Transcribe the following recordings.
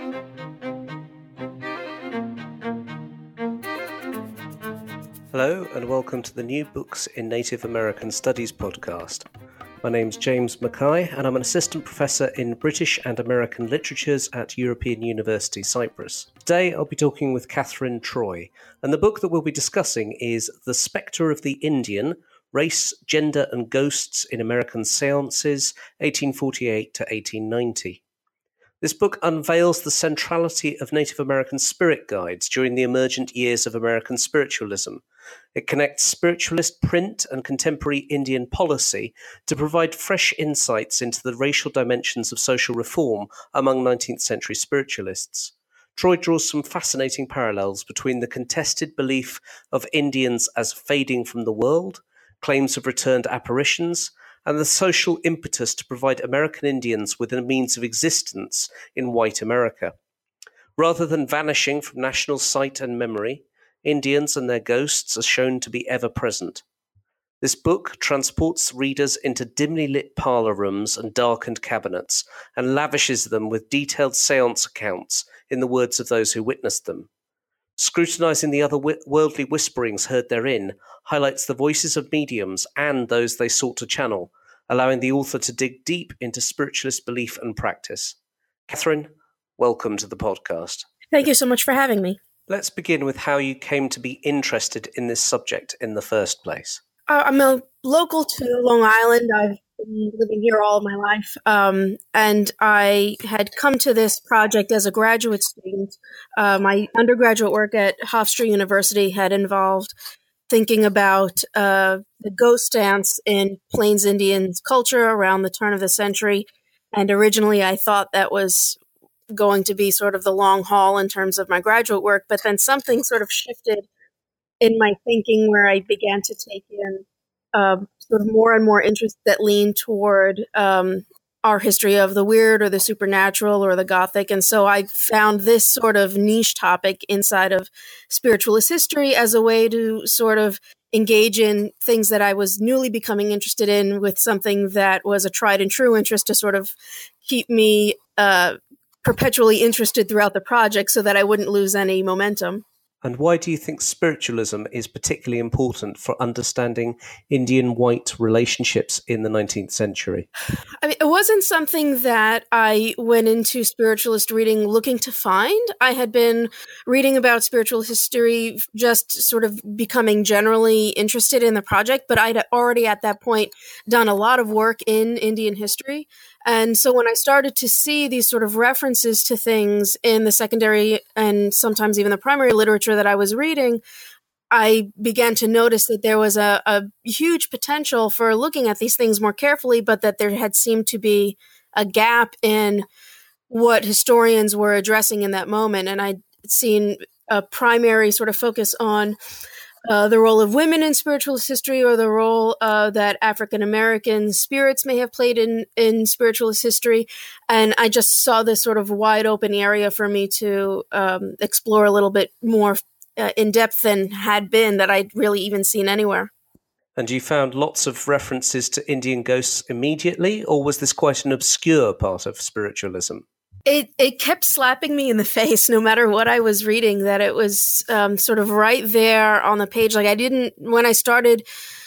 Hello and welcome to the New Books in Native American Studies podcast. My name's James Mackay and I'm an assistant professor in British and American literatures at European University Cyprus. Today I'll be talking with Catherine Troy, and the book that we'll be discussing is The Spectre of the Indian: Race, Gender and Ghosts in American Seances, 1848 to 1890. This book unveils the centrality of Native American spirit guides during the emergent years of American spiritualism. It connects spiritualist print and contemporary Indian policy to provide fresh insights into the racial dimensions of social reform among 19th century spiritualists. Troy draws some fascinating parallels between the contested belief of Indians as fading from the world, claims of returned apparitions, and the social impetus to provide American Indians with a means of existence in white America. Rather than vanishing from national sight and memory, Indians and their ghosts are shown to be ever present. This book transports readers into dimly lit parlor rooms and darkened cabinets, and lavishes them with detailed seance accounts in the words of those who witnessed them. Scrutinizing the otherworldly whisperings heard therein highlights the voices of mediums and those they sought to channel, allowing the author to dig deep into spiritualist belief and practice. Catherine, welcome to the podcast. Thank you so much for having me. Let's begin with how you came to be interested in this subject in the first place. I'm a local to Long Island. I've been living here all of my life, and I had come to this project as a graduate student. My undergraduate work at Hofstra University had involved thinking about the ghost dance in Plains Indian culture around the turn of the century. And originally I thought that was going to be sort of the long haul in terms of my graduate work, but then something sort of shifted in my thinking where I began to take in sort of more and more interest that leaned toward our history of the weird or the supernatural or the Gothic. And so I found this sort of niche topic inside of spiritualist history as a way to sort of engage in things that I was newly becoming interested in with something that was a tried and true interest to sort of keep me perpetually interested throughout the project so that I wouldn't lose any momentum. And why do you think spiritualism is particularly important for understanding Indian-white relationships in the 19th century? I mean, it wasn't something that I went into spiritualist reading looking to find. I had been reading about spiritual history, just sort of becoming generally interested in the project, but I'd already at that point done a lot of work in Indian history. And so when I started to see these sort of references to things in the secondary and sometimes even the primary literature that I was reading, I began to notice that there was a huge potential for looking at these things more carefully, but that there had seemed to be a gap in what historians were addressing in that moment. And I'd seen a primary sort of focus on the role of women in spiritualist history, or the role that African American spirits may have played in spiritualist history. And I just saw this sort of wide open area for me to explore a little bit more in depth than had been that I'd really even seen anywhere. And you found lots of references to Indian ghosts immediately, or was this quite an obscure part of spiritualism? It kept slapping me in the face no matter what I was reading, that it was sort of right there on the page. Like when I started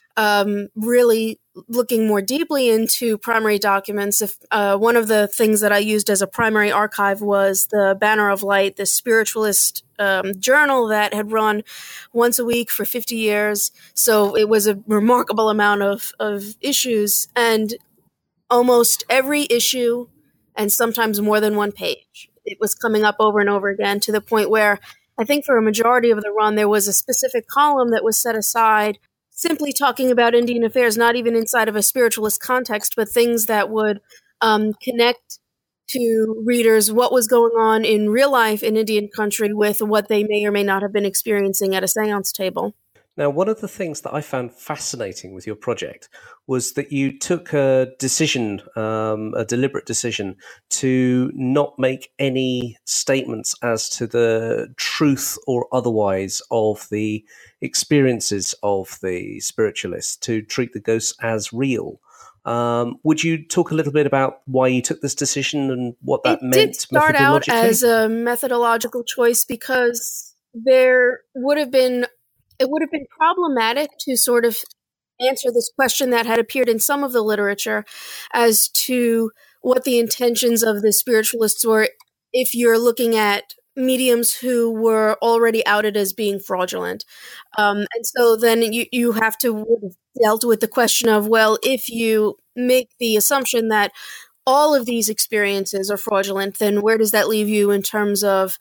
really looking more deeply into primary documents, one of the things that I used as a primary archive was the Banner of Light, the spiritualist journal that had run once a week for 50 years. So it was a remarkable amount of issues, and almost every issue, and sometimes more than one page, it was coming up over and over again, to the point where I think for a majority of the run, there was a specific column that was set aside simply talking about Indian affairs, not even inside of a spiritualist context, but things that would connect to readers what was going on in real life in Indian country with what they may or may not have been experiencing at a seance table. Now, one of the things that I found fascinating with your project was that you took a decision, a deliberate decision, to not make any statements as to the truth or otherwise of the experiences of the spiritualists, to treat the ghosts as real. Would you talk a little bit about why you took this decision and what that meant did start out methodologically? as a methodological choice because it would have been problematic to sort of answer this question that had appeared in some of the literature as to what the intentions of the spiritualists were if you're looking at mediums who were already outed as being fraudulent. And so then you have to dealt with the question of, well, if you make the assumption that all of these experiences are fraudulent, then where does that leave you in terms of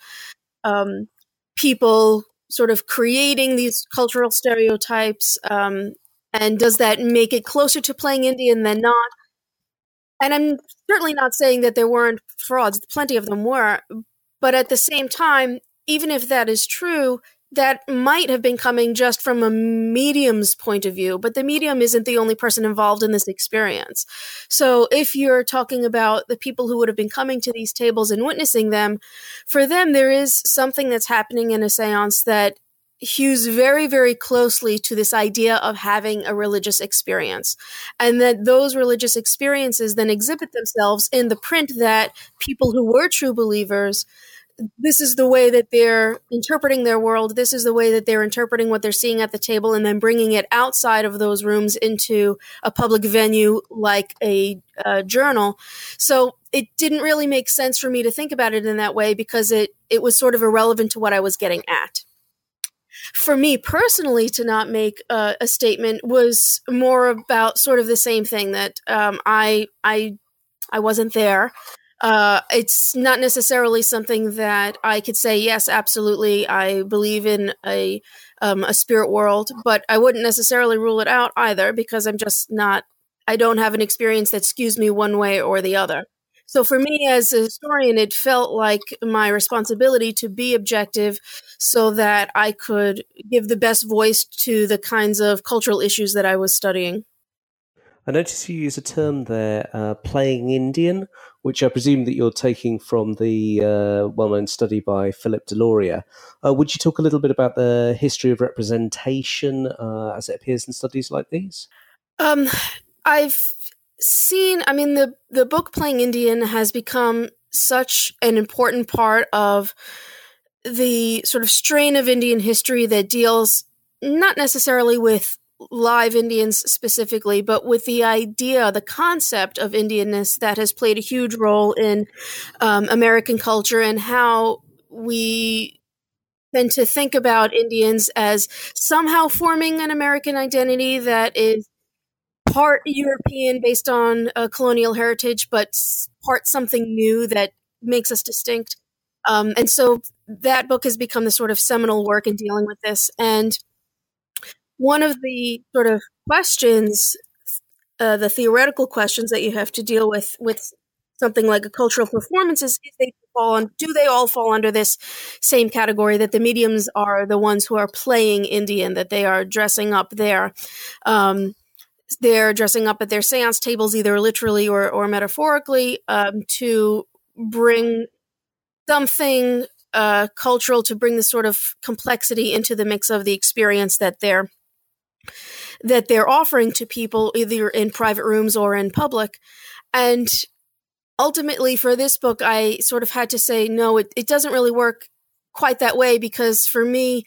people sort of creating these cultural stereotypes? And does that make it closer to playing Indian than not? And I'm certainly not saying that there weren't frauds. Plenty of them were. But at the same time, even if that is true, that might have been coming just from a medium's point of view, but the medium isn't the only person involved in this experience. So if you're talking about the people who would have been coming to these tables and witnessing them, for them, there is something that's happening in a seance that hews very, very closely to this idea of having a religious experience. And that those religious experiences then exhibit themselves in the print that people who were true believers, this is the way that they're interpreting their world. This is the way that they're interpreting what they're seeing at the table and then bringing it outside of those rooms into a public venue like a journal. So it didn't really make sense for me to think about it in that way because it was sort of irrelevant to what I was getting at. For me personally, to not make a statement was more about sort of the same thing that I wasn't there. It's not necessarily something that I could say, yes, absolutely, I believe in a spirit world, but I wouldn't necessarily rule it out either because I don't have an experience that skews me one way or the other. So for me as a historian, it felt like my responsibility to be objective so that I could give the best voice to the kinds of cultural issues that I was studying. I notice you use a term there, playing Indian, which I presume that you're taking from the well-known study by Philip Deloria. Would you talk a little bit about the history of representation as it appears in studies like these? I've seen, the book Playing Indian has become such an important part of the sort of strain of Indian history that deals not necessarily with live Indians specifically, but with the idea, the concept of Indianness that has played a huge role in American culture and how we tend to think about Indians as somehow forming an American identity that is part European based on colonial heritage, but part something new that makes us distinct. And so that book has become the sort of seminal work in dealing with this. And one of the sort of questions, the theoretical questions that you have to deal with something like a cultural performance is do they all fall under this same category that the mediums are the ones who are playing Indian, that they are dressing up there. They're dressing up at their seance tables, either literally or metaphorically, to bring something cultural, to bring this sort of complexity into the mix of the experience that they're offering to people, either in private rooms or in public. And ultimately, for this book, I sort of had to say, no, it doesn't really work quite that way, because for me,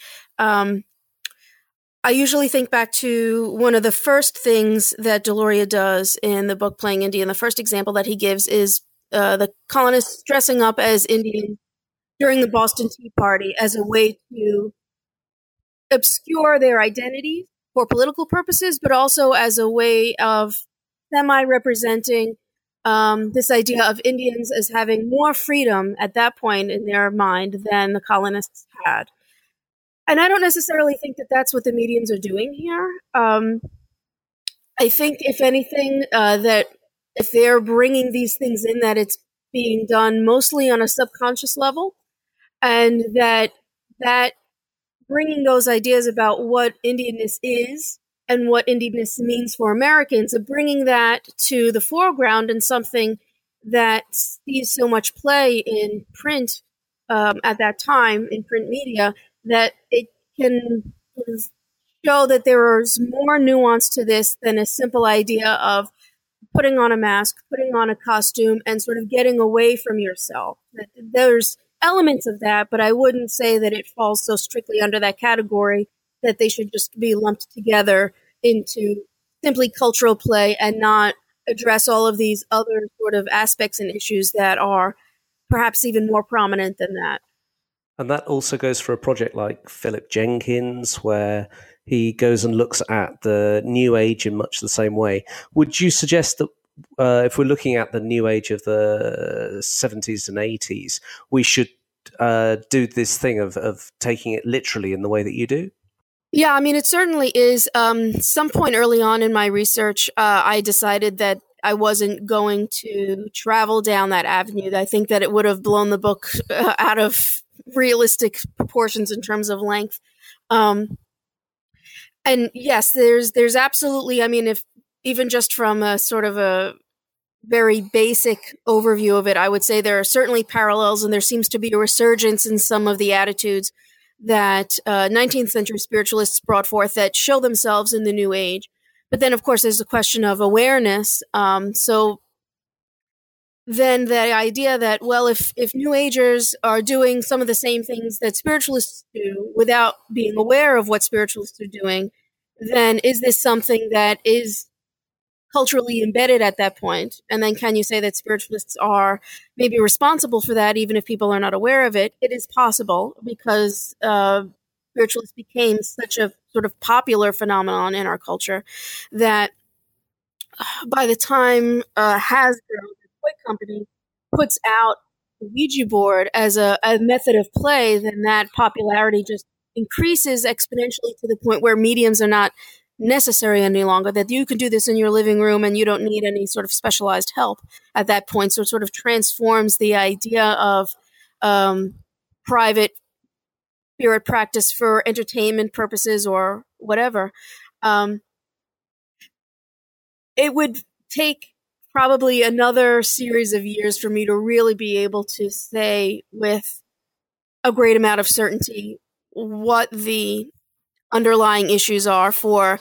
I usually think back to one of the first things that Deloria does in the book Playing Indian. The first example that he gives is the colonists dressing up as Indian during the Boston Tea Party as a way to obscure their identity for political purposes, but also as a way of semi-representing this idea of Indians as having more freedom at that point in their mind than the colonists had. And I don't necessarily think that that's what the mediums are doing here. I think, if anything, that if they're bringing these things in, that it's being done mostly on a subconscious level, and that bringing those ideas about what Indianness is and what Indianness means for Americans, of bringing that to the foreground and something that sees so much play in print at that time, in print media, that it can show that there is more nuance to this than a simple idea of putting on a mask, putting on a costume, and sort of getting away from yourself. There's elements of that, but I wouldn't say that it falls so strictly under that category that they should just be lumped together into simply cultural play and not address all of these other sort of aspects and issues that are perhaps even more prominent than that. And that also goes for a project like Philip Jenkins, where he goes and looks at the New Age in much the same way. Would you suggest that if we're looking at the New Age of the 70s and 80s, we should do this thing of taking it literally in the way that you do? Yeah, I mean, it certainly is. Some point early on in my research, I decided that I wasn't going to travel down that avenue. I think that it would have blown the book out of realistic proportions in terms of length. And yes, there's absolutely, I mean, if even just from a sort of a very basic overview of it, I would say there are certainly parallels, and there seems to be a resurgence in some of the attitudes that 19th century spiritualists brought forth that show themselves in the New Age. But then, of course, there's a question of awareness. So then the idea that, well, if New Agers are doing some of the same things that spiritualists do without being aware of what spiritualists are doing, then is this something that is culturally embedded at that point? And then can you say that spiritualists are maybe responsible for that, even if people are not aware of it? It is possible, because spiritualists became such a sort of popular phenomenon in our culture that by the time Hasbro, the toy company, puts out the Ouija board as a method of play, then that popularity just increases exponentially to the point where mediums are not necessary any longer, that you can do this in your living room and you don't need any sort of specialized help at that point. So it sort of transforms the idea of private spirit practice for entertainment purposes or whatever. It would take probably another series of years for me to really be able to say with a great amount of certainty what the underlying issues are for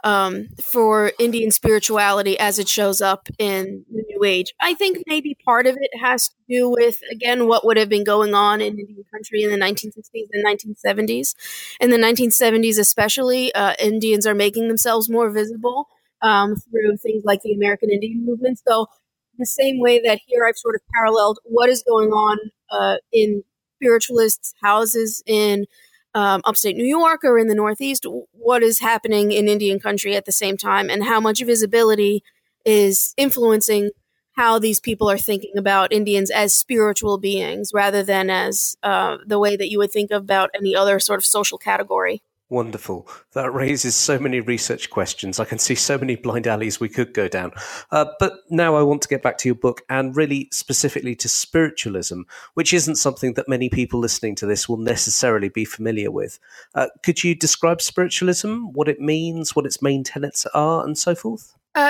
Indian spirituality as it shows up in the New Age. I think maybe part of it has to do with, again, what would have been going on in Indian country in the 1960s and 1970s. In the 1970s especially, Indians are making themselves more visible through things like the American Indian movement. So the same way that here I've sort of paralleled what is going on in spiritualists' houses in upstate New York or in the Northeast, what is happening in Indian country at the same time, and how much visibility is influencing how these people are thinking about Indians as spiritual beings rather than as the way that you would think about any other sort of social category. Wonderful. That raises so many research questions. I can see so many blind alleys we could go down. But now I want to get back to your book, and really specifically to spiritualism, which isn't something that many people listening to this will necessarily be familiar with. Could you describe spiritualism, what it means, what its main tenets are, and so forth?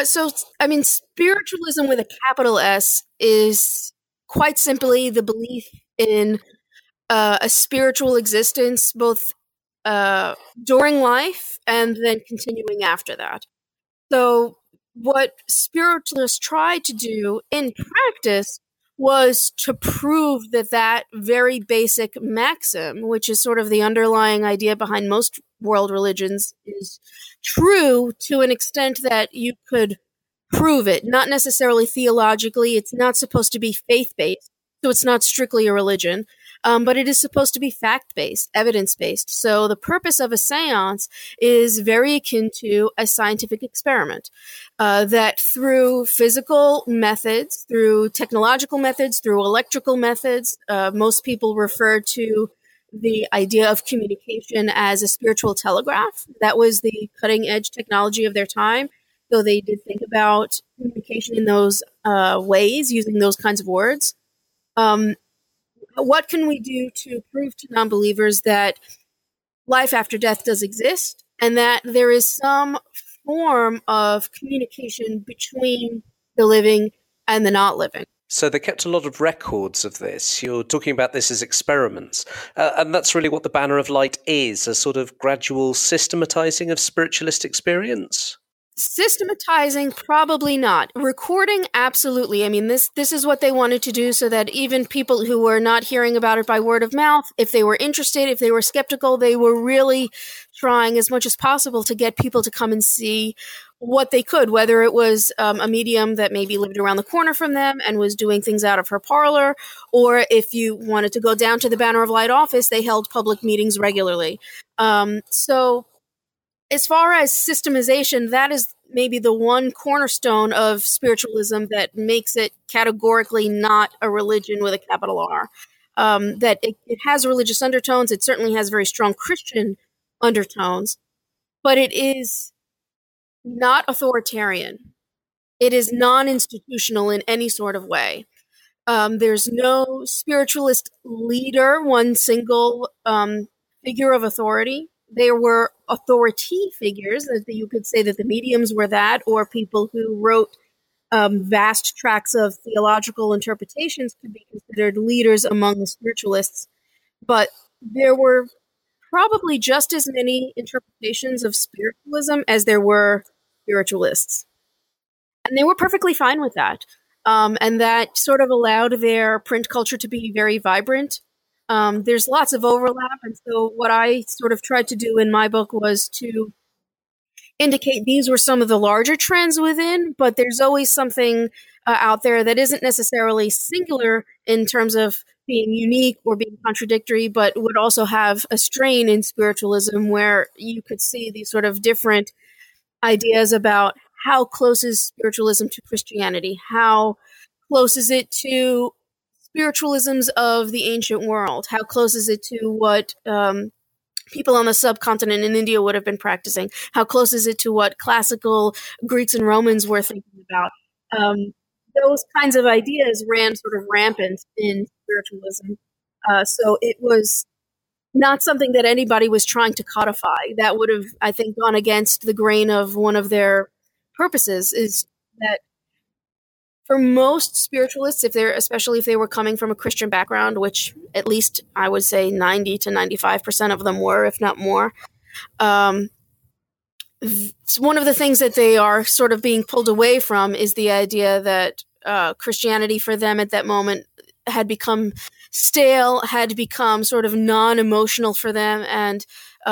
Spiritualism with a capital S is quite simply the belief in a spiritual existence, both during life and then continuing after that. So what spiritualists tried to do in practice was to prove that very basic maxim, which is sort of the underlying idea behind most world religions, is true to an extent that you could prove it, not necessarily theologically. It's not supposed to be faith-based, so it's not strictly a religion. But it is supposed to be fact-based, evidence-based. So the purpose of a seance is very akin to a scientific experiment, that through physical methods, through technological methods, through electrical methods, most people refer to the idea of communication as a spiritual telegraph. That was the cutting-edge technology of their time. So they did think about communication in those ways, using those kinds of words. What can we do to prove to non-believers that life after death does exist, and that there is some form of communication between the living and the not living? So they kept a lot of records of this. You're talking about this as experiments. And that's really what the Banner of Light is, a sort of gradual systematizing of spiritualist experience. Systematizing, probably not. Recording, absolutely. I mean, this is what they wanted to do so that even people who were not hearing about it by word of mouth, if they were interested, if they were skeptical, they were really trying as much as possible to get people to come and see what they could, whether it was a medium that maybe lived around the corner from them and was doing things out of her parlor, or if you wanted to go down to the Banner of Light office, they held public meetings regularly. So as far as systemization, that is maybe the one cornerstone of spiritualism that makes it categorically not a religion with a capital R. That it has religious undertones. It certainly has very strong Christian undertones, but it is not authoritarian. It is non-institutional in any sort of way. There's no spiritualist leader, one single figure of authority. There were authority figures, that you could say that the mediums were that, or people who wrote vast tracts of theological interpretations could be considered leaders among the spiritualists. But there were probably just as many interpretations of spiritualism as there were spiritualists. And they were perfectly fine with that. And that sort of allowed their print culture to be very vibrant. There's lots of overlap. And so what I sort of tried to do in my book was to indicate these were some of the larger trends within, but there's always something out there that isn't necessarily singular in terms of being unique or being contradictory, but would also have a strain in spiritualism where you could see these sort of different ideas about how close is spiritualism to Christianity? How close is it to spiritualisms of the ancient world? How close is it to what people on the subcontinent in India would have been practicing? How close is it to what classical Greeks and Romans were thinking about? Those kinds of ideas ran sort of rampant in spiritualism. So it was not something that anybody was trying to codify. That would have, I think, gone against the grain of one of their purposes, is that for most spiritualists, especially if they were coming from a Christian background, which at least I would say 90 to 95% of them were, if not more, one of the things that they are sort of being pulled away from is the idea that Christianity for them at that moment had become stale, had become sort of non-emotional for them. And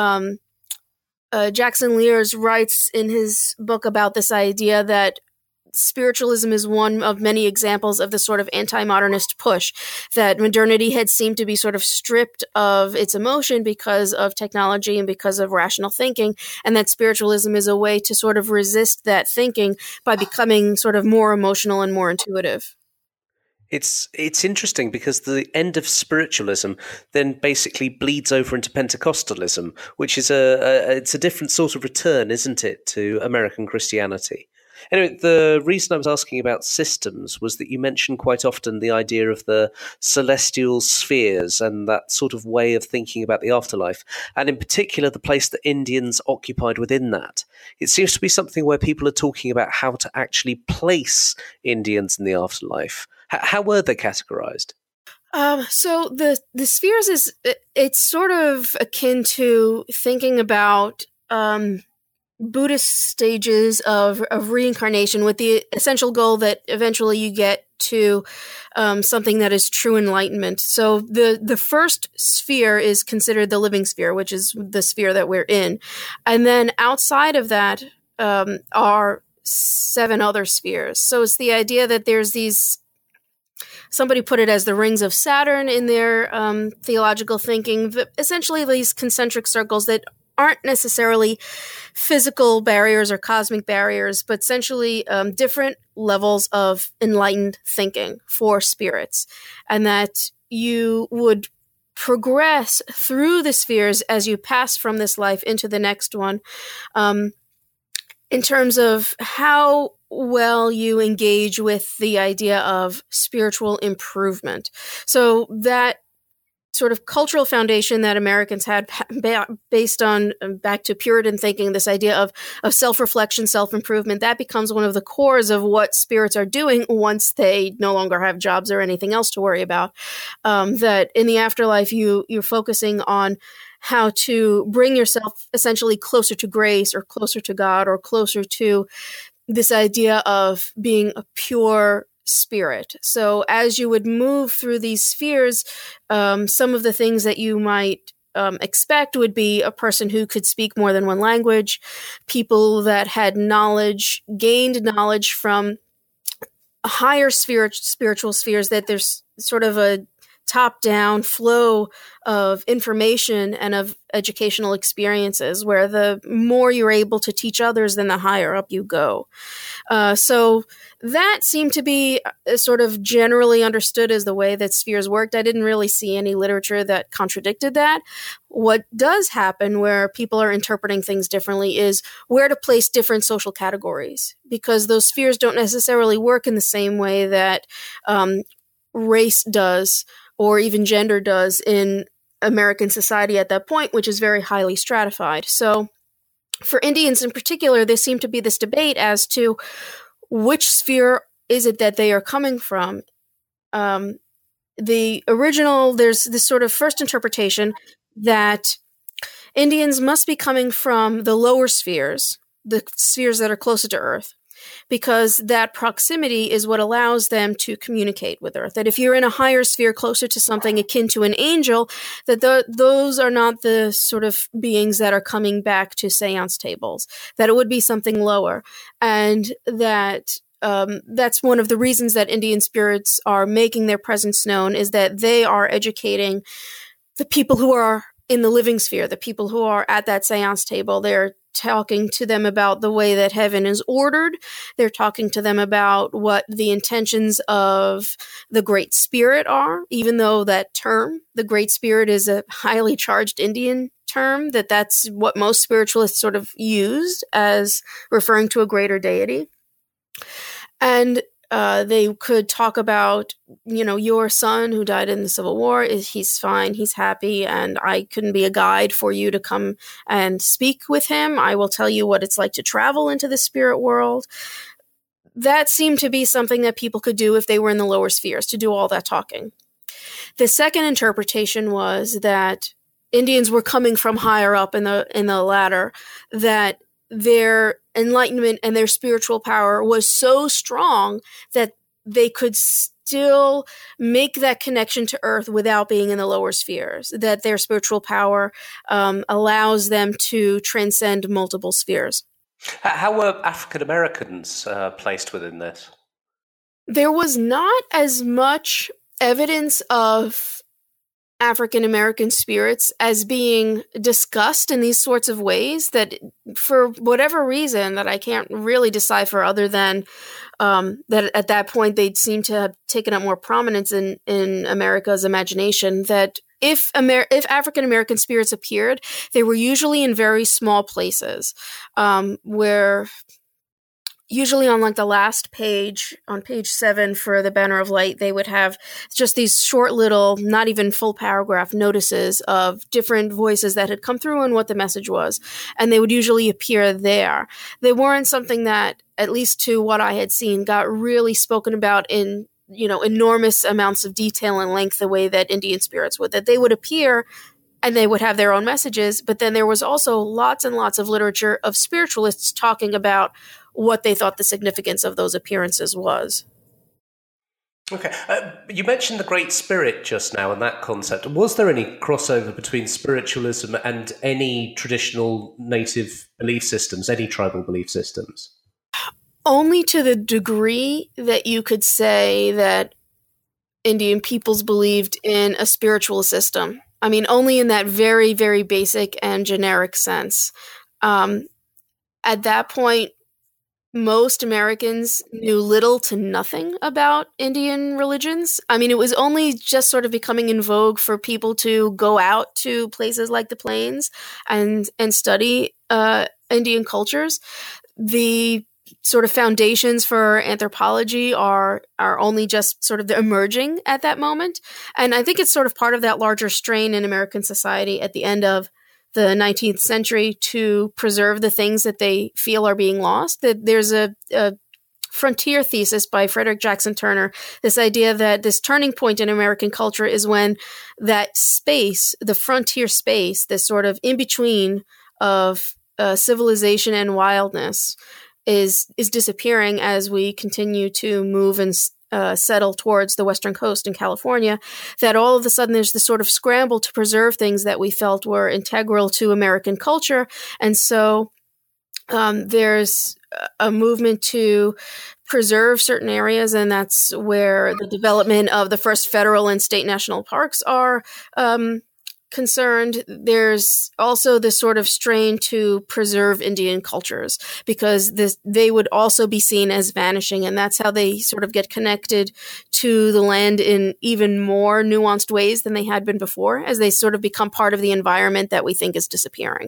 Jackson Lears writes in his book about this idea that spiritualism is one of many examples of the sort of anti-modernist push, that modernity had seemed to be sort of stripped of its emotion because of technology and because of rational thinking, and that spiritualism is a way to sort of resist that thinking by becoming sort of more emotional and more intuitive. It's interesting because the end of spiritualism then basically bleeds over into Pentecostalism, which is it's a different sort of return, isn't it, to American Christianity? Anyway, the reason I was asking about systems was that you mentioned quite often the idea of the celestial spheres and that sort of way of thinking about the afterlife, and in particular the place that Indians occupied within that. It seems to be something where people are talking about how to actually place Indians in the afterlife. How were they categorized? So the spheres it's sort of akin to thinking about Buddhist stages of reincarnation, with the essential goal that eventually you get to something that is true enlightenment. So the first sphere is considered the living sphere, which is the sphere that we're in. And then outside of that are 7 other spheres. So it's the idea that there's these, somebody put it as the rings of Saturn in their theological thinking, essentially these concentric circles that aren't necessarily physical barriers or cosmic barriers, but essentially different levels of enlightened thinking for spirits, and that you would progress through the spheres as you pass from this life into the next one, in terms of how well you engage with the idea of spiritual improvement. So that sort of cultural foundation that Americans had based on back to Puritan thinking, this idea of self-reflection, self-improvement, that becomes one of the cores of what spirits are doing once they no longer have jobs or anything else to worry about. That in the afterlife, you're focusing on how to bring yourself essentially closer to grace or closer to God or closer to this idea of being a pure spirit. So as you would move through these spheres, some of the things that you might expect would be a person who could speak more than one language, people that had gained knowledge from higher spiritual spheres, that there's sort of a top-down flow of information and of educational experiences where the more you're able to teach others, then the higher up you go. So that seemed to be sort of generally understood as the way that spheres worked. I didn't really see any literature that contradicted that. What does happen where people are interpreting things differently is where to place different social categories, because those spheres don't necessarily work in the same way that race does or even gender does in American society at that point, which is very highly stratified. So for Indians in particular, there seemed to be this debate as to which sphere is it that they are coming from. There's this sort of first interpretation that Indians must be coming from the lower spheres, the spheres that are closer to Earth, because that proximity is what allows them to communicate with Earth. That if you're in a higher sphere closer to something akin to an angel, that those are not the sort of beings that are coming back to seance tables, that it would be something lower. And that that's one of the reasons that Indian spirits are making their presence known, is that they are educating the people who are in the living sphere, the people who are at that seance table. They're talking to them about the way that heaven is ordered. They're talking to them about what the intentions of the Great Spirit are, even though that term, the Great Spirit, is a highly charged Indian term, that's what most spiritualists sort of used as referring to a greater deity. And they could talk about, your son who died in the Civil War, he's fine, he's happy, and I couldn't be a guide for you to come and speak with him. I will tell you what it's like to travel into the spirit world. That seemed to be something that people could do if they were in the lower spheres, to do all that talking. The second interpretation was that Indians were coming from higher up in the ladder, that their enlightenment and their spiritual power was so strong that they could still make that connection to Earth without being in the lower spheres, that their spiritual power allows them to transcend multiple spheres. How were African Americans placed within this? There was not as much evidence of African American spirits as being discussed in these sorts of ways, that for whatever reason that I can't really decipher, other than that at that point they'd seem to have taken up more prominence in America's imagination, that if African American spirits appeared, they were usually in very small places, where usually on like the last page, on page 7 for the Banner of Light, they would have just these short little, not even full paragraph notices of different voices that had come through and what the message was. And they would usually appear there. They weren't something that, at least to what I had seen, got really spoken about in, enormous amounts of detail and length the way that Indian spirits would. That they would appear and they would have their own messages, but then there was also lots and lots of literature of spiritualists talking about what they thought the significance of those appearances was. Okay. You mentioned the Great Spirit just now and that concept. Was there any crossover between spiritualism and any traditional native belief systems, any tribal belief systems? Only to the degree that you could say that Indian peoples believed in a spiritual system. I mean, only in that very, very basic and generic sense. At that point, most Americans knew little to nothing about Indian religions. I mean, it was only just sort of becoming in vogue for people to go out to places like the Plains and study Indian cultures. The sort of foundations for anthropology are only just sort of emerging at that moment. And I think it's sort of part of that larger strain in American society at the end of the 19th century to preserve the things that they feel are being lost. That there's a frontier thesis by Frederick Jackson Turner, this idea that this turning point in American culture is when that space, the frontier space, this sort of in-between of civilization and wildness is disappearing as we continue to move and settle towards the Western coast in California, that all of a sudden there's this sort of scramble to preserve things that we felt were integral to American culture. And so there's a movement to preserve certain areas, and that's where the development of the first federal and state national parks are concerned. There's also this sort of strain to preserve Indian cultures because they would also be seen as vanishing, and that's how they sort of get connected to the land in even more nuanced ways than they had been before, as they sort of become part of the environment that we think is disappearing.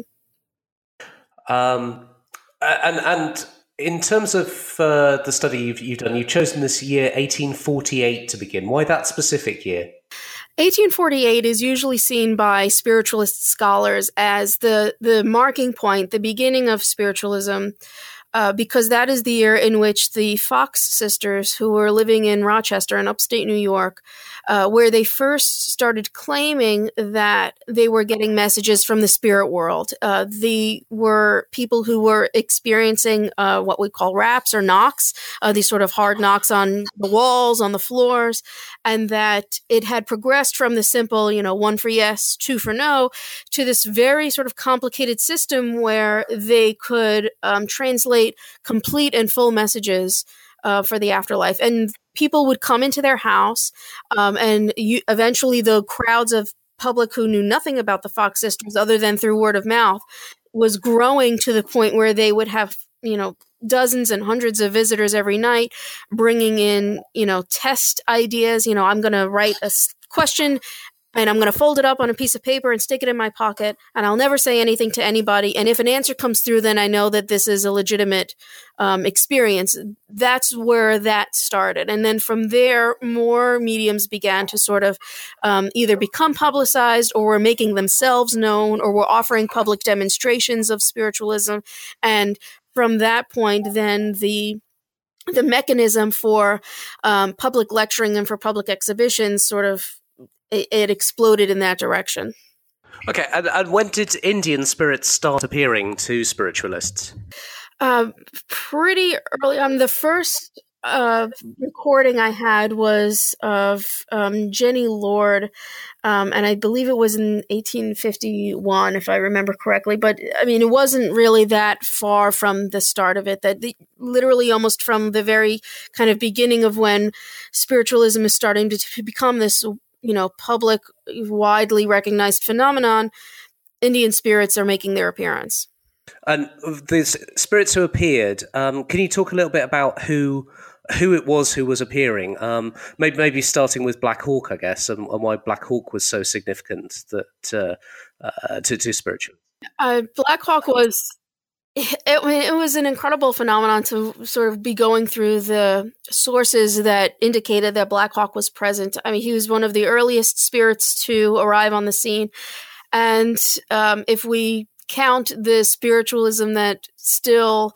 And in terms of the study you've done, you've chosen this year 1848 to begin. Why that specific year? 1848 is usually seen by spiritualist scholars as the marking point, the beginning of spiritualism, because that is the year in which the Fox sisters, who were living in Rochester in upstate New York, where they first started claiming that they were getting messages from the spirit world. They were people who were experiencing what we call raps or knocks, these sort of hard knocks on the walls, on the floors, and that it had progressed from the simple, one for yes, two for no, to this very sort of complicated system where they could translate complete and full messages for the afterlife. And people would come into their house, and eventually the crowds of public who knew nothing about the Fox sisters other than through word of mouth was growing to the point where they would have, dozens and hundreds of visitors every night, bringing in, test ideas. I'm going to write a question and I'm going to fold it up on a piece of paper and stick it in my pocket, and I'll never say anything to anybody. And if an answer comes through, then I know that this is a legitimate experience. That's where that started. And then from there, more mediums began to sort of either become publicized, or were making themselves known, or were offering public demonstrations of spiritualism. And from that point, then the mechanism for public lecturing and for public exhibitions sort of it exploded in that direction. Okay, and when did Indian spirits start appearing to spiritualists? Pretty early on. The first recording I had was of Jenny Lord, and I believe it was in 1851, if I remember correctly. But I mean, it wasn't really that far from the start of it. Literally almost from the very kind of beginning of when spiritualism is starting to become this public, widely recognized phenomenon, Indian spirits are making their appearance. And the spirits who appeared, can you talk a little bit about who it was who was appearing? Maybe starting with Black Hawk, I guess, and why Black Hawk was so significant to spiritual. Black Hawk was... It was an incredible phenomenon to sort of be going through the sources that indicated that Black Hawk was present. I mean, he was one of the earliest spirits to arrive on the scene. And if we count the spiritualism that still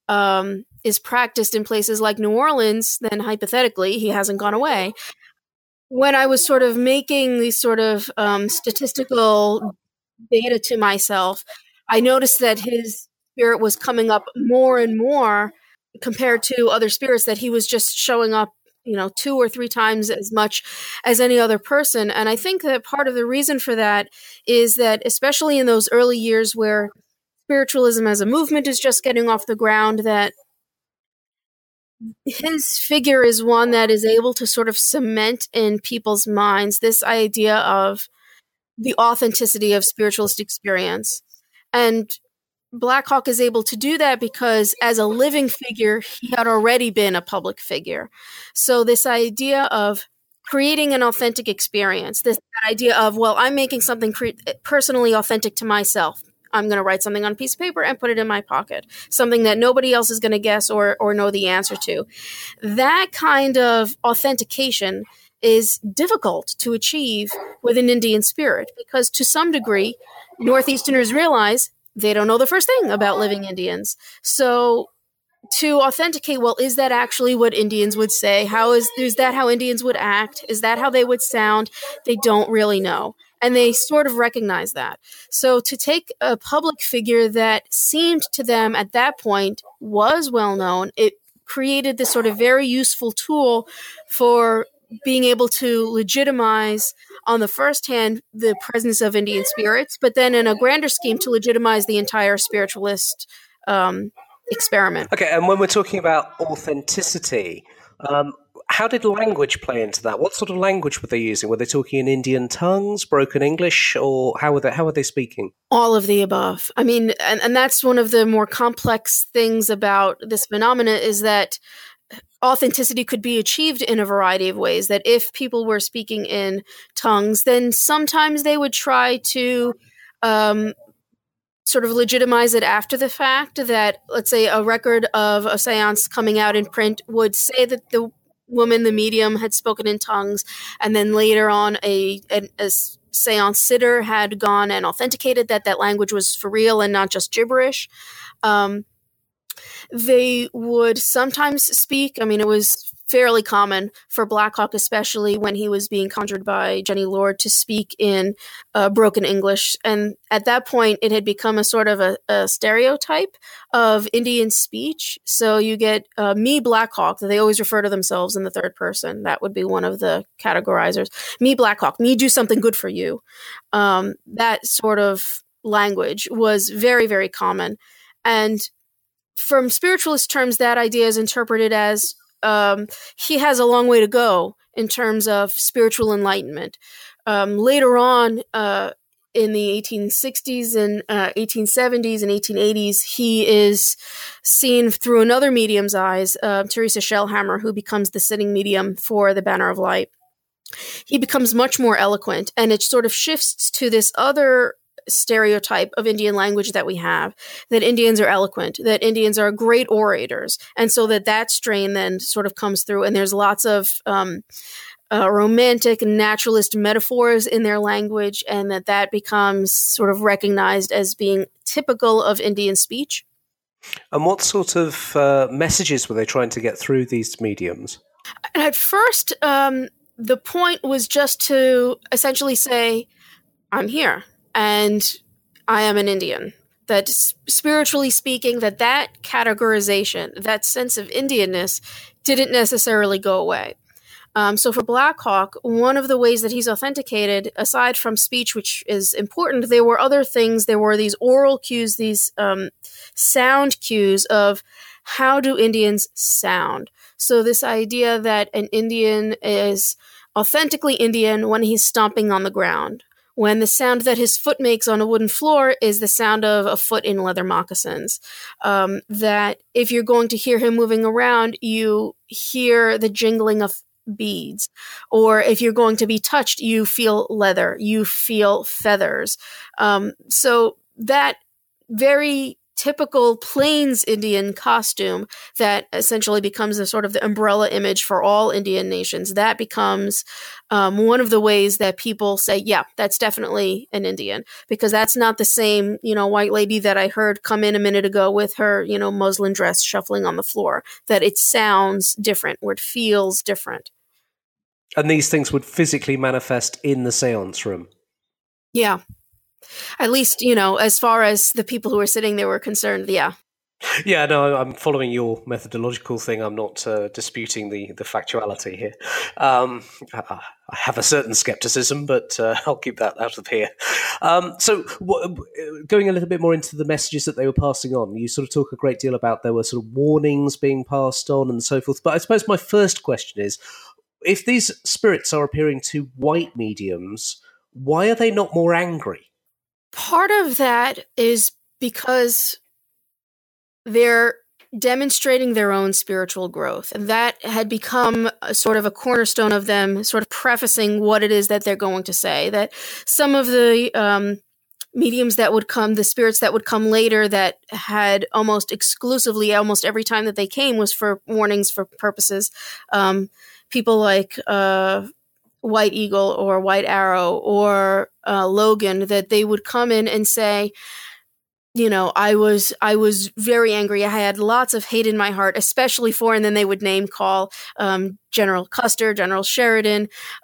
is practiced in places like New Orleans, then hypothetically, he hasn't gone away. When I was sort of making these sort of statistical data to myself, I noticed that his spirit was coming up more and more compared to other spirits, that he was just showing up, 2 or 3 times as much as any other person. And I think that part of the reason for that is that, especially in those early years where spiritualism as a movement is just getting off the ground, that his figure is one that is able to sort of cement in people's minds this idea of the authenticity of spiritualist experience. And Black Hawk is able to do that because as a living figure, he had already been a public figure. So this idea of creating an authentic experience, this idea of, well, I'm making something personally authentic to myself. I'm going to write something on a piece of paper and put it in my pocket, something that nobody else is going to guess or know the answer to. That kind of authentication is difficult to achieve with an Indian spirit because to some degree, Northeasterners realize they don't know the first thing about living Indians. So to authenticate, well, is that actually what Indians would say? Is that how Indians would act? Is that how they would sound? They don't really know. And they sort of recognize that. So to take a public figure that seemed to them at that point was well known, it created this sort of very useful tool for being able to legitimize on the first hand the presence of Indian spirits, but then in a grander scheme to legitimize the entire spiritualist experiment. Okay, and when we're talking about authenticity, how did language play into that? What sort of language were they using? Were they talking in Indian tongues, broken English, or how were they speaking? All of the above. I mean, and that's one of the more complex things about this phenomena is that authenticity could be achieved in a variety of ways. That if people were speaking in tongues, then sometimes they would try to sort of legitimize it after the fact. That, let's say, a record of a seance coming out in print would say that the woman, the medium, had spoken in tongues, and then later on a seance sitter had gone and authenticated that language was for real and not just gibberish. They would sometimes speak. I mean, it was fairly common for Black Hawk, especially when he was being conjured by Jenny Lord, to speak in broken English. And at that point, it had become a sort of a stereotype of Indian speech. So you get me, Black Hawk, they always refer to themselves in the third person. That would be one of the categorizers. Me, Black Hawk, me do something good for you. That sort of language was very, very common. And from spiritualist terms, that idea is interpreted as he has a long way to go in terms of spiritual enlightenment. Later on, in the 1860s and 1870s and 1880s, he is seen through another medium's eyes, Teresa Shellhammer, who becomes the sitting medium for the Banner of Light. He becomes much more eloquent, and it sort of shifts to this other stereotype of Indian language that we have, that Indians are eloquent, that Indians are great orators. And so that strain then sort of comes through, and there's lots of romantic and naturalist metaphors in their language, and that becomes sort of recognized as being typical of Indian speech. And what sort of messages were they trying to get through these mediums? At first, the point was just to essentially say, I'm here. And I am an Indian. That spiritually speaking, that categorization, that sense of Indianness didn't necessarily go away. So for Black Hawk, one of the ways that he's authenticated, aside from speech, which is important, there were other things. There were these oral cues, these sound cues of how do Indians sound. So this idea that an Indian is authentically Indian when he's stomping on the ground, when the sound that his foot makes on a wooden floor is the sound of a foot in leather moccasins. That if you're going to hear him moving around, you hear the jingling of beads. Or if you're going to be touched, you feel leather, you feel feathers. So that very typical Plains Indian costume that essentially becomes a sort of the umbrella image for all Indian nations, that becomes one of the ways that people say, yeah, that's definitely an Indian, because that's not the same, white lady that I heard come in a minute ago with her, muslin dress shuffling on the floor, that it sounds different or it feels different. And these things would physically manifest in the seance room? Yeah. At least, as far as the people who were sitting there were concerned, yeah. Yeah, no, I'm following your methodological thing. I'm not disputing the factuality here. I have a certain skepticism, but I'll keep that out of here. So going a little bit more into the messages that they were passing on, you sort of talk a great deal about there were sort of warnings being passed on and so forth. But I suppose my first question is, if these spirits are appearing to white mediums, why are they not more angry? Part of that is because they're demonstrating their own spiritual growth. And that had become a sort of a cornerstone of them sort of prefacing what it is that they're going to say. That some of the mediums that would come, the spirits that would come later that had almost exclusively, almost every time that they came was for warnings for purposes. People like White Eagle or White Arrow or Logan, that they would come in and say, I was very angry. I had lots of hate in my heart, especially for, and then they would name call General Custer, General Sheridan.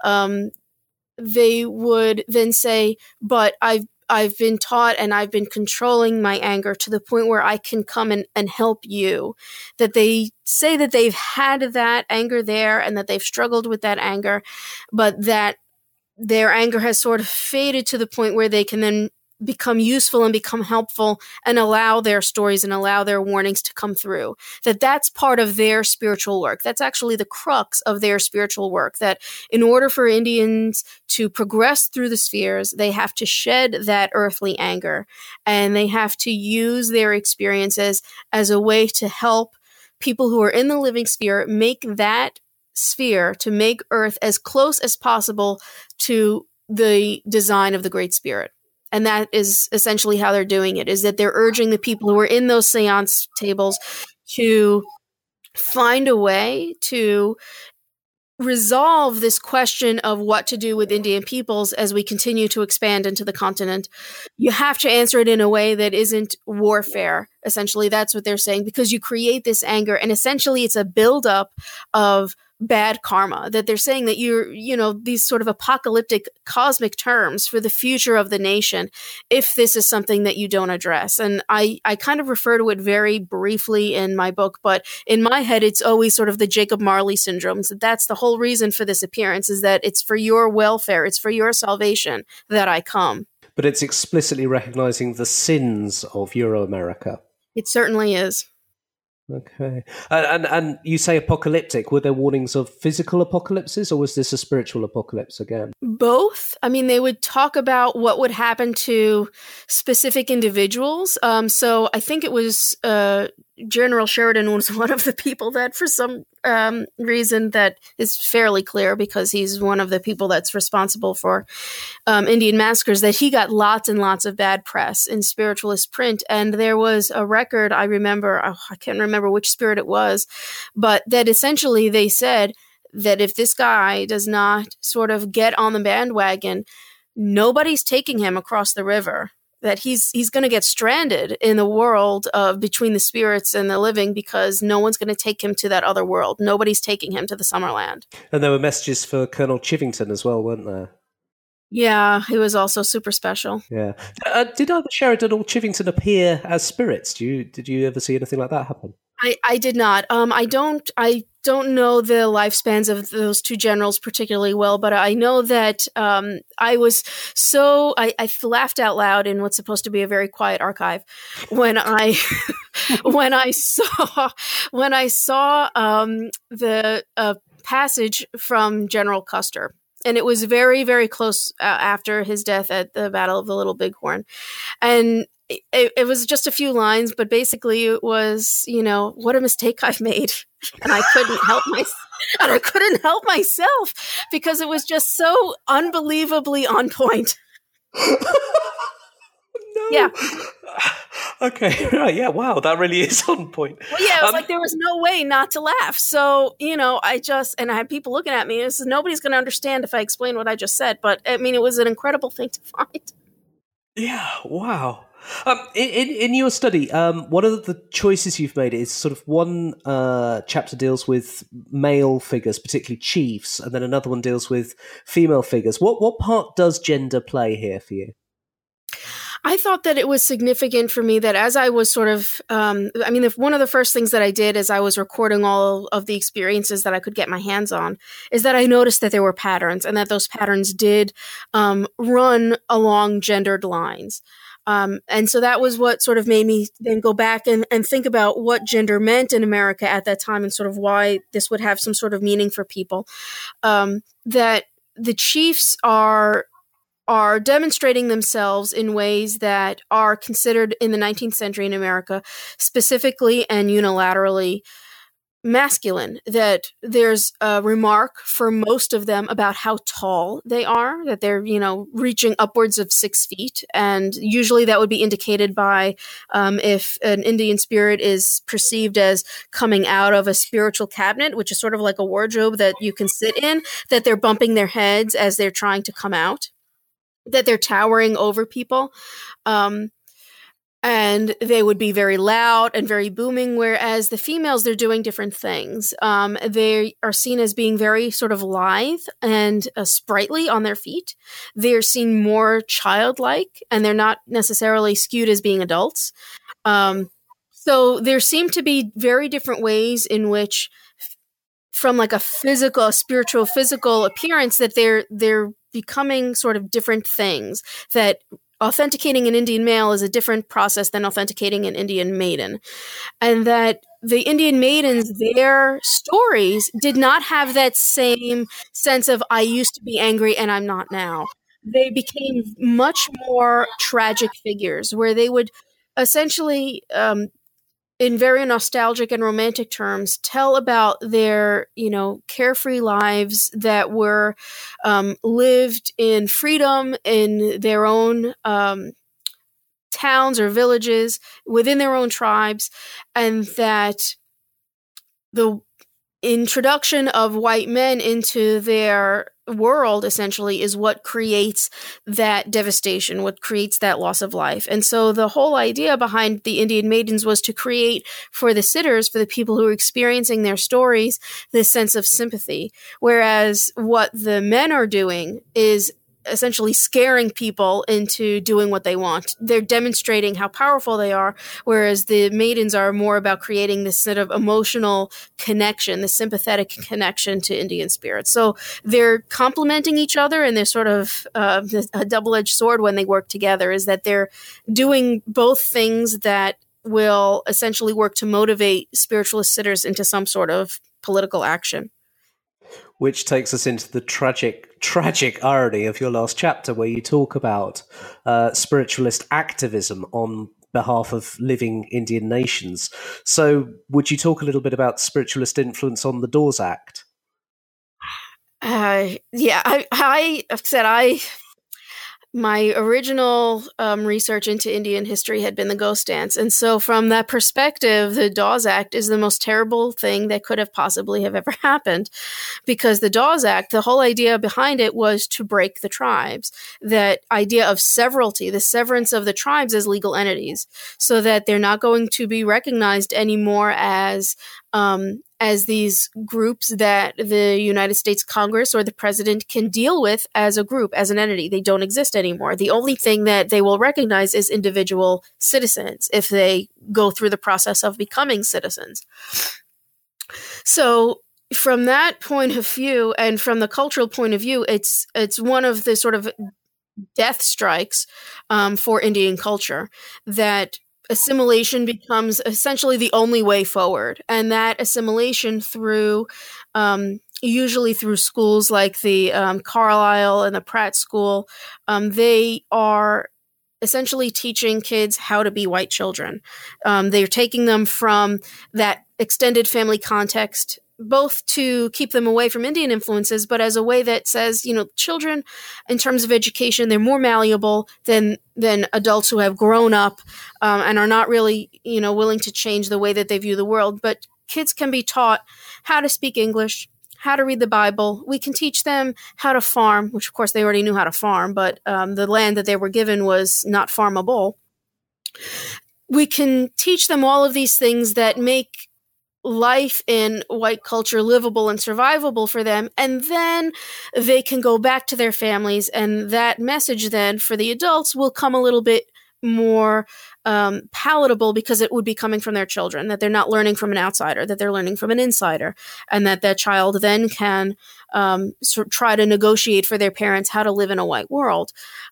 They would then say, but I've been taught and I've been controlling my anger to the point where I can come and help you. That they say that they've had that anger there and that they've struggled with that anger, but that their anger has sort of faded to the point where they can then become useful and become helpful and allow their stories and allow their warnings to come through. That's part of their spiritual work. That's actually the crux of their spiritual work, that in order for Indians to progress through the spheres, they have to shed that earthly anger, and they have to use their experiences as a way to help people who are in the living sphere make that sphere, to make Earth as close as possible to the design of the Great Spirit. And that is essentially how they're doing it, is that they're urging the people who are in those seance tables to find a way to resolve this question of what to do with Indian peoples as we continue to expand into the continent. You have to answer it in a way that isn't warfare. Essentially, that's what they're saying, because you create this anger, and essentially it's a buildup of bad karma, that they're saying that these sort of apocalyptic cosmic terms for the future of the nation if this is something that you don't address. And I kind of refer to it very briefly in my book, but in my head, it's always sort of the Jacob Marley syndrome. So that's the whole reason for this appearance, is that it's for your welfare, it's for your salvation that I come. But it's explicitly recognizing the sins of Euro-America. It certainly is. Okay. And you say apocalyptic. Were there warnings of physical apocalypses, or was this a spiritual apocalypse again? Both. I mean, they would talk about what would happen to specific individuals. So I think it was General Sheridan was one of the people that, for some reason that is fairly clear, because he's one of the people that's responsible for Indian massacres, that he got lots and lots of bad press in spiritualist print. And there was a record, I remember, I can't remember which spirit it was, but that essentially they said that if this guy does not sort of get on the bandwagon, nobody's taking him across the river, that he's going to get stranded in the world of between the spirits and the living, because no one's going to take him to that other world. Nobody's taking him to the Summerland. And there were messages for Colonel Chivington as well, weren't there? Yeah, he was also super special. Yeah. Did either Sheridan or Chivington appear as spirits? Did you ever see anything like that happen? I did not. I don't know the lifespans of those two generals particularly well, but I know that I laughed out loud in what's supposed to be a very quiet archive when I saw the passage from General Custer. And it was very, very close after his death at the Battle of the Little Bighorn. And it was just a few lines, but basically it was, what a mistake I've made. And I couldn't help myself because it was just so unbelievably on point. No. Yeah. Okay. Right. Yeah. Wow. That really is on point. Well, yeah. It was like there was no way not to laugh. So, I had people looking at me. Nobody's going to understand if I explain what I just said. But I mean, it was an incredible thing to find. Yeah. Wow. In your study, one of the choices you've made is sort of one chapter deals with male figures, particularly chiefs, and then another one deals with female figures. What part does gender play here for you? I thought that it was significant for me that as I was sort of, one of the first things that I did as I was recording all of the experiences that I could get my hands on is that I noticed that there were patterns, and that those patterns did run along gendered lines. And so that was what sort of made me then go back and think about what gender meant in America at that time, and sort of why this would have some sort of meaning for people. That the chiefs are demonstrating themselves in ways that are considered in the 19th century in America specifically and unilaterally masculine, that there's a remark for most of them about how tall they are, that they're, reaching upwards of 6 feet. And usually that would be indicated by if an Indian spirit is perceived as coming out of a spiritual cabinet, which is sort of like a wardrobe that you can sit in, that they're bumping their heads as they're trying to come out, that they're towering over people. And they would be very loud and very booming, whereas the females, they're doing different things. They are seen as being very sort of lithe and sprightly on their feet. They're seen more childlike, and they're not necessarily skewed as being adults. So there seem to be very different ways in which, from like a spiritual, physical appearance, that they're becoming sort of different things, that authenticating an Indian male is a different process than authenticating an Indian maiden. And that the Indian maidens, their stories did not have that same sense of, I used to be angry and I'm not now. They became much more tragic figures, where they would essentially, in very nostalgic and romantic terms, tell about their, carefree lives that were lived in freedom in their own towns or villages, within their own tribes, and that the introduction of white men into their world essentially is what creates that devastation, what creates that loss of life. And so the whole idea behind the Indian maidens was to create for the sitters, for the people who are experiencing their stories, this sense of sympathy. Whereas what the men are doing is essentially scaring people into doing what they want. They're demonstrating how powerful they are, whereas the maidens are more about creating this sort of emotional connection, this sympathetic connection to Indian spirits. So they're complementing each other, and they're sort of a double-edged sword when they work together, is that they're doing both things that will essentially work to motivate spiritualist sitters into some sort of political action. Which takes us into the tragic irony of your last chapter, where you talk about spiritualist activism on behalf of living Indian nations. So would you talk a little bit about spiritualist influence on the Dawes Act? My original research into Indian history had been the ghost dance. And so from that perspective, the Dawes Act is the most terrible thing that could have possibly have ever happened, because the Dawes Act, the whole idea behind it was to break the tribes. That idea of severalty, the severance of the tribes as legal entities, so that they're not going to be recognized anymore as these groups that the United States Congress or the president can deal with as a group, as an entity. They don't exist anymore. The only thing that they will recognize is individual citizens if they go through the process of becoming citizens. So from that point of view, and from the cultural point of view, it's one of the sort of death strikes for Indian culture, that assimilation becomes essentially the only way forward. And that assimilation through, usually through schools like the Carlisle and the Pratt School, they are essentially teaching kids how to be white children. They're taking them from that extended family context, both to keep them away from Indian influences, but as a way that says, children, in terms of education, they're more malleable than adults who have grown up and are not really, willing to change the way that they view the world. But kids can be taught how to speak English, how to read the Bible. We can teach them how to farm, which of course they already knew how to farm, but the land that they were given was not farmable. We can teach them all of these things that make life in white culture livable and survivable for them, and then they can go back to their families, and that message then for the adults will come a little bit more palatable, because it would be coming from their children, that they're not learning from an outsider, that they're learning from an insider, and that child then can try to negotiate for their parents how to live in a white world.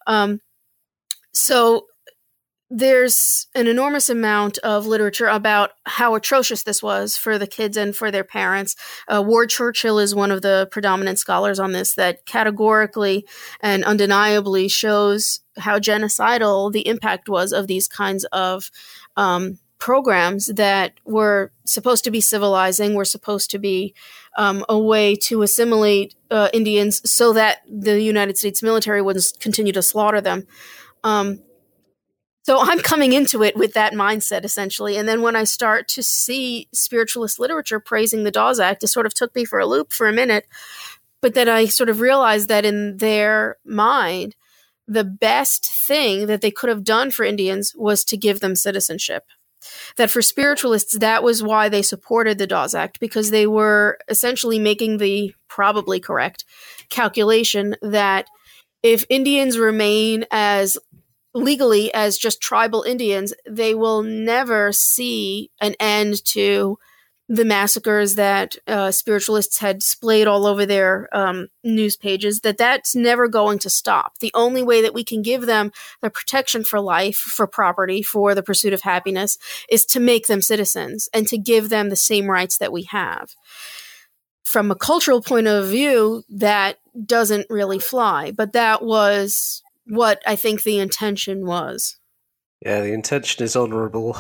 So there's an enormous amount of literature about how atrocious this was for the kids and for their parents. Ward Churchill is one of the predominant scholars on this, that categorically and undeniably shows how genocidal the impact was of these kinds of programs that were supposed to be civilizing, were supposed to be a way to assimilate Indians so that the United States military wouldn't continue to slaughter them. So I'm coming into it with that mindset, essentially. And then when I start to see spiritualist literature praising the Dawes Act, it sort of took me for a loop for a minute. But then I sort of realized that in their mind, the best thing that they could have done for Indians was to give them citizenship. That for spiritualists, that was why they supported the Dawes Act, because they were essentially making the probably correct calculation that if Indians remain as legally as just tribal Indians, they will never see an end to the massacres that spiritualists had splayed all over their news pages, that's never going to stop. The only way that we can give them the protection for life, for property, for the pursuit of happiness is to make them citizens and to give them the same rights that we have. From a cultural point of view, that doesn't really fly, but that was what I think the intention was. Yeah, the intention is honourable.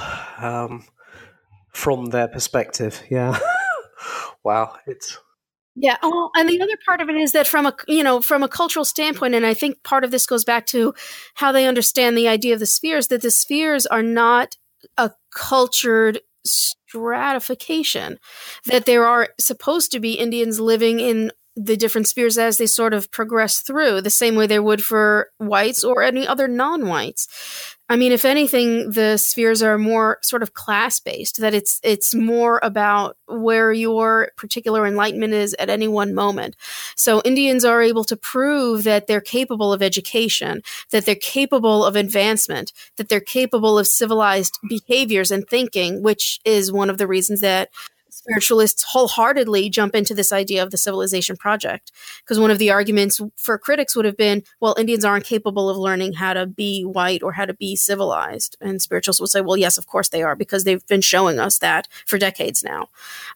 From their perspective, yeah. Wow, it's yeah. Oh, and the other part of it is that from a cultural standpoint, and I think part of this goes back to how they understand the idea of the spheres, that the spheres are not a cultured stratification, that there are supposed to be Indians living in the different spheres as they sort of progress through, the same way there would for whites or any other non-whites. I mean, if anything, the spheres are more sort of class-based, that it's more about where your particular enlightenment is at any one moment. So Indians are able to prove that they're capable of education, that they're capable of advancement, that they're capable of civilized behaviors and thinking, which is one of the reasons that spiritualists wholeheartedly jump into this idea of the civilization project. Because one of the arguments for critics would have been, well, Indians aren't capable of learning how to be white or how to be civilized. And spiritualists will say, well, yes, of course they are, because they've been showing us that for decades now.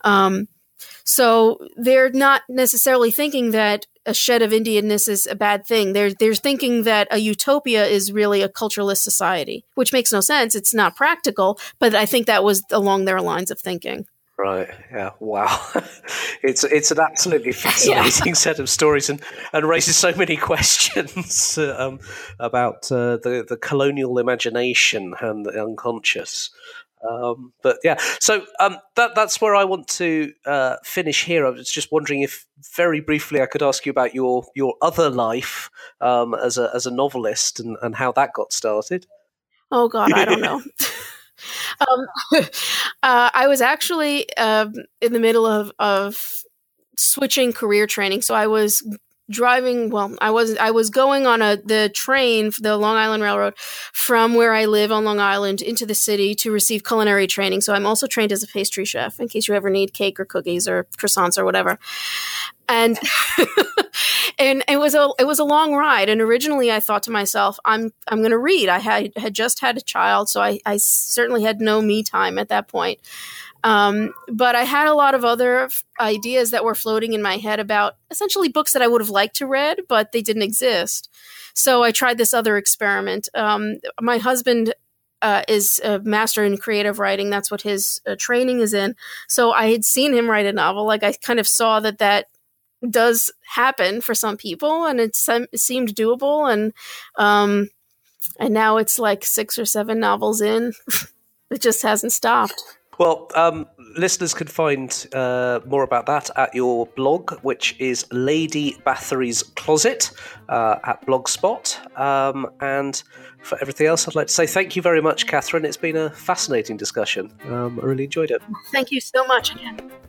So they're not necessarily thinking that a shed of Indianness is a bad thing. They're thinking that a utopia is really a culturalist society, which makes no sense. It's not practical, but I think that was along their lines of thinking. Right. Yeah. Wow. It's an absolutely fascinating set of stories and raises so many questions about the colonial imagination and the unconscious. But yeah, so that's where I want to finish here. I was just wondering if, very briefly, I could ask you about your other life as a novelist and how that got started. Oh God, I don't know. I was actually in the middle of switching career training. So I was driving. Well, I was going on the train, the Long Island Railroad, from where I live on Long Island into the city to receive culinary training. So I'm also trained as a pastry chef in case you ever need cake or cookies or croissants or whatever. And and it was a long ride. And originally I thought to myself, I'm going to read. I had just had a child, so I certainly had no me time at that point. But I had a lot of other ideas that were floating in my head about essentially books that I would have liked to read, but they didn't exist. So I tried this other experiment. My husband is a master in creative writing. That's what his training is in. So I had seen him write a novel. Like, I kind of saw that does happen for some people, and it seemed doable. And now it's like 6 or 7 novels in. It just hasn't stopped. Well, listeners can find more about that at your blog, which is Lady Bathory's Closet at Blogspot. And for everything else, I'd like to say thank you very much, Catherine. It's been a fascinating discussion. I really enjoyed it. Thank you so much again.